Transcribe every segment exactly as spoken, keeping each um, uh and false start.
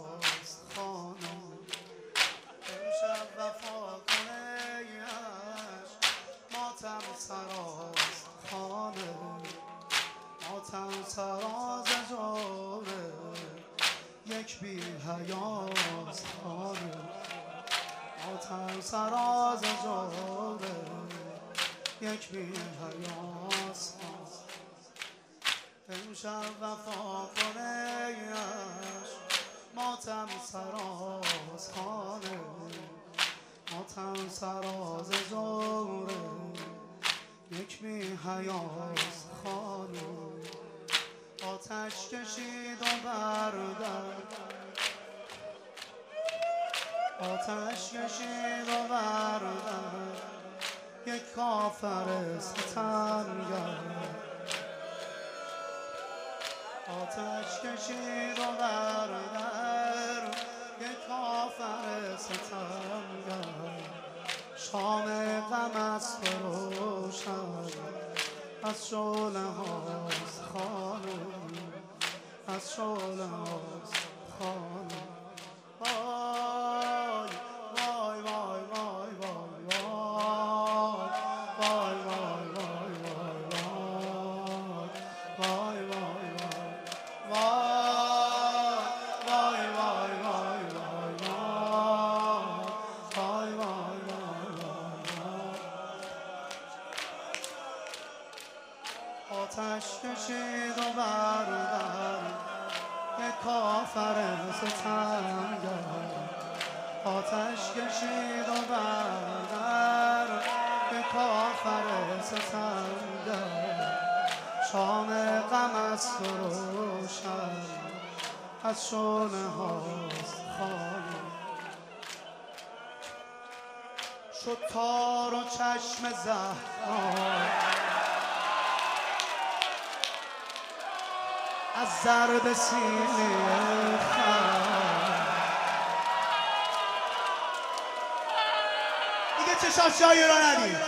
سراست خانه امشب وفا کنه یش ماتم سراست خانه ماتم سراز جوره یک بی حیاست خانه ماتم سراز جوره یک بی حیاست امشب وفا کنه یش ماتم سراز خانه ماتم سراز جوره یک بی حیاست خانه آتش کشید و بردن آتش کشید و بردن یک کافر ستمگر آتش کشید و بردن یک کافر ستمگر شام غم است روشن از شعله هاست خانه از شعله هاست خانه وای وای وای وای وای وای وای وای وای وای آتش کشید و بردن یک کافر ستمگر آتش کشید و بردن یک کافر ستمگر شام غم است روشن از شعله هاست خانه شد تار و چشم زهرا از ضرب سینه خم دیگه چشاش جایی را ندید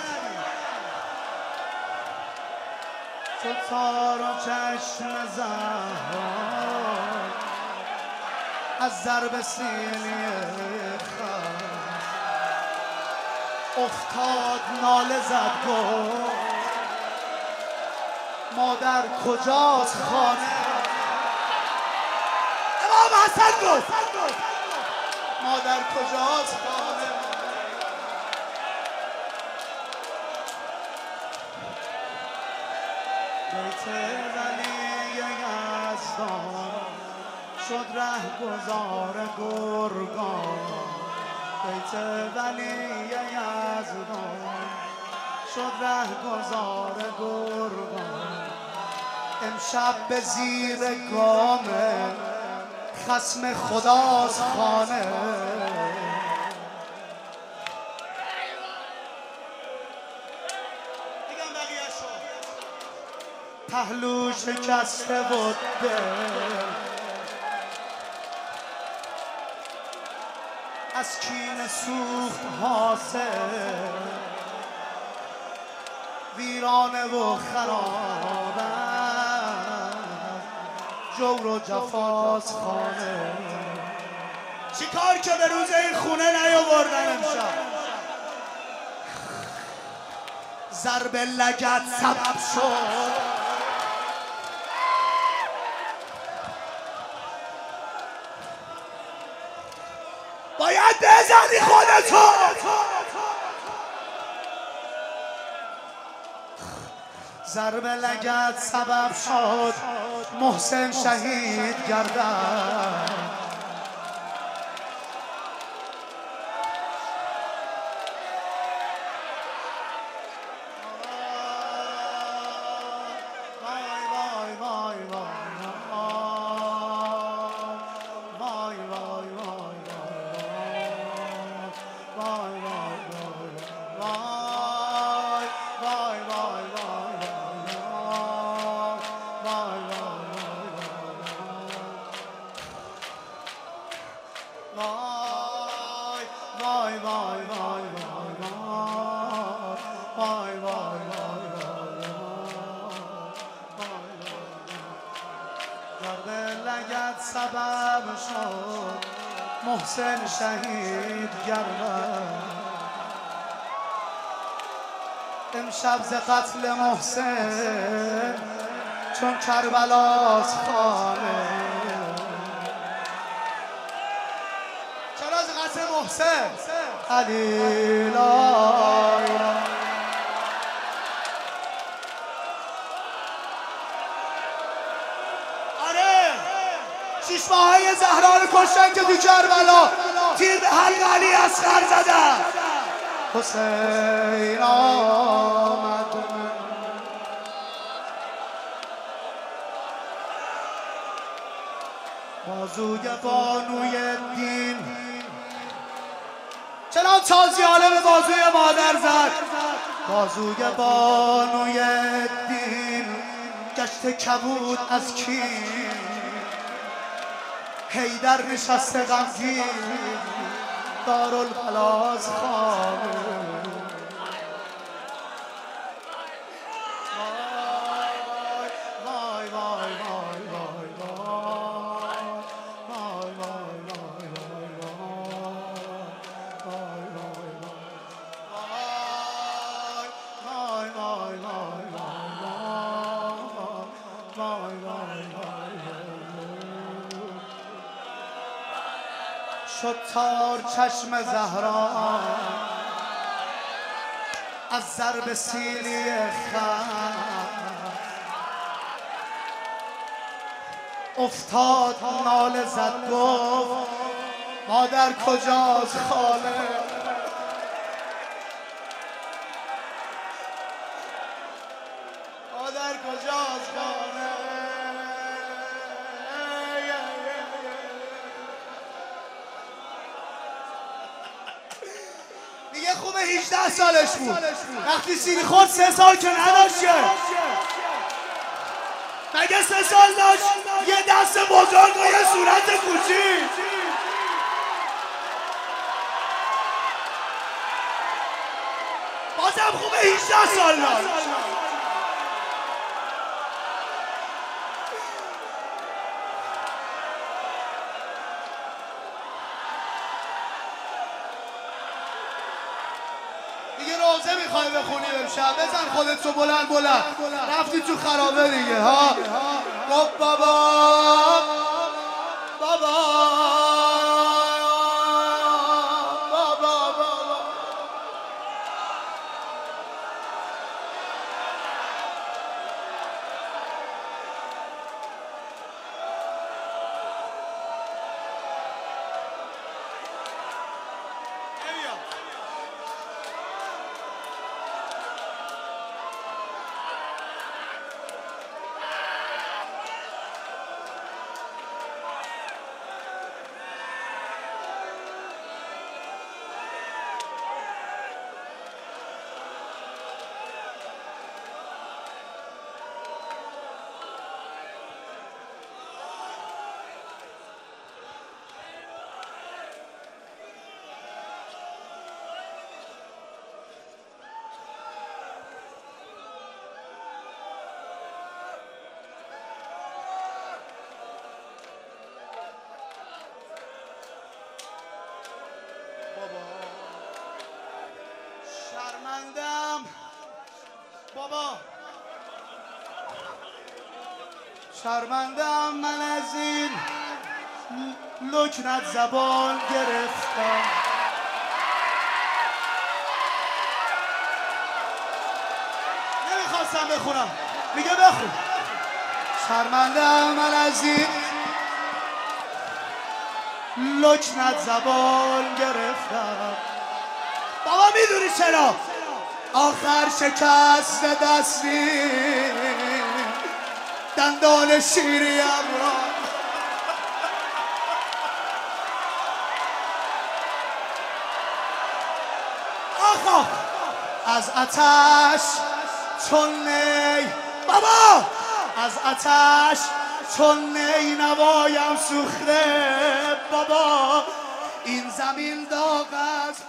شد تار و چشم زهرا از ضرب سینه خم افتاد ناله زد گفت مادر کجاست خانه امام حسن گفت مادر کجاست خانه بیت ولی یزدان شد ره گذار گرگان بیت ولی یزدان شد ره گذار گرگان امشب به زیر گامه خصم خداست خانه پهلو شکسته بود از کینه سوخت حاصل ویرانه و خراب جور و جفاست خانه چی کار که به روز این خونه نیاوردن امشب ضرب لگد سبب شد باید بزنی خودتو ضرب لگد سبب شد محسن شهید گردد سبب شد محسن شهید گردد. امشب ز قتل محسن چون کربلاس خانه. چرا ز قتل محسن؟ علی لا شیش ماهه زهرا رو کشتن که تو کربلا تیر به حلق علی اصغر زدن. حسین آمد بازوی بانوی دین چنان تازیانه به بازوی مادر زد. بازوی بانوی دین گشت کبود از کین. حیدر نشسته غمگین دارالبلاز خانه. وای وای وای وای وای وای شد تار چشم زهرا از ضرب سیلی خم. افتاد ناله زد گفت مادر کجاست خاله. مادر کجاست خاله. دیگه خوبه هجده سالش بود وقتی سیلی خورد سه سال که نداشت که مگه سه سال داشت یه دست بزرگ و یه صورت کوچیک. بازم خوبه هجده سال داشت. دیگه روزه میخوای بخونی امشب بزن خودت رو بلند بلند. رفتی تو خرابه دیگه ها. گفت بابا بابا بابا بابا شرمندم بابا شرمندم من از این لکنت زبان گرفتم. نمیخواستم بخونم میگه بخون. شرمندم من از این لکنت زبان گرفتم. بابا میدونی چرا؟ آخر شکست دستی دندان شیریم را. آخا از آتش چون نی بابا از آتش چون نی نوایم سوخته. بابا این زمین داغ است